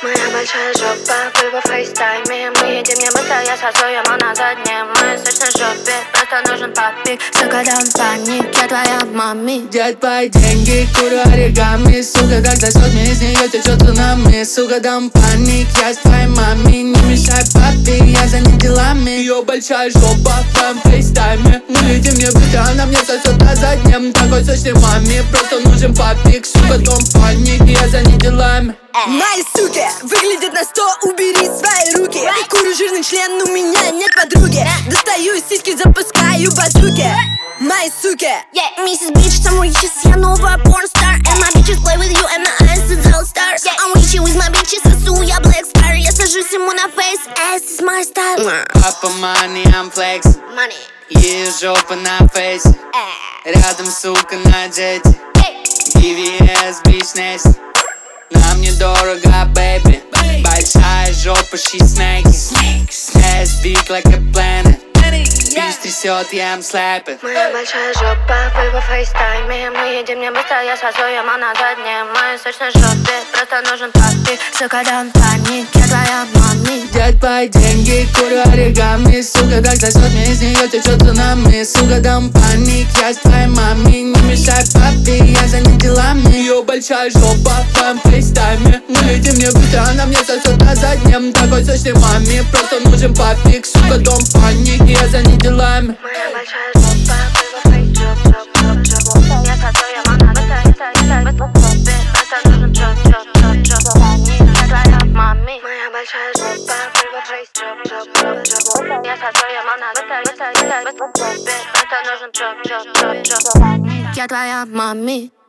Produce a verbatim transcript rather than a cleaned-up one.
Моя большая жопа, вы во фейстайме. Мы едем не быстро, я сосу ему на заднем. Мы сочно жопе, просто нужен папик. Сука, дам паник, я твоя мами. Где твои деньги, курю оригами. Сука, когда сотни из нее течет цунами. Сука, дам паник, я с твоей мами. Не мешай папе, я занят делами. Ее большая жопа в твоем фейстайме. Мы едем не быстро, она мне сосет на заднем. Такой сочный маме, просто нужен папик. Сука, дом паник, я занят делами. Мои суки выглядят на сто, убери свои руки. Курю жирный член, у меня нет подруги. Достаю из сиськи, запускаю базуки. Мои суки. Yeah, миссис Бич, some riches, я новая порнстар. And my bitches play with you, and my eyes is all stars. Yeah. I'm with you, with my bitches, сосу я black star. Я сажусь ему на face, ass is my style. Папа money, I'm flexing. Money. Ее жопа на фейсе. Рядом, сука, на джете. ди ви эс, бич, Нести. Нам недорого, baby. Большая жопа, she snaky. Ass big like a planet. Бич трясет, я им слэпит. Моя большая жопа, вы во фейстайме. Мы едем не быстро, я сосу ему на заднем. Мы сочно жопе, просто нужен папик. Сука, дам паник, я твоя мами. Где твои деньги, курю оригами. Сука, когда сотни из нее течет цунами. Сука, дам паник, я с твоей мами. Не мешай папе, я занят делами. Ее большая жопа в твоем фейстайме. Мы едем не быстро, она мне сосет на заднем. Такой сочный маме, просто нужен папик. Сука, дом паник, я занят делами. Моя большая жопа, вы во фейстайме. Я сосу ему на заднем. Просто нужен жоп, жоп, жоп, жоп, паник, я твоя мами. Моя большая жопа, вы во фейстайме. Я сосу ему на заднем. Просто нужен жоп, жоп, жоп, жоп, паник, я твоя мами.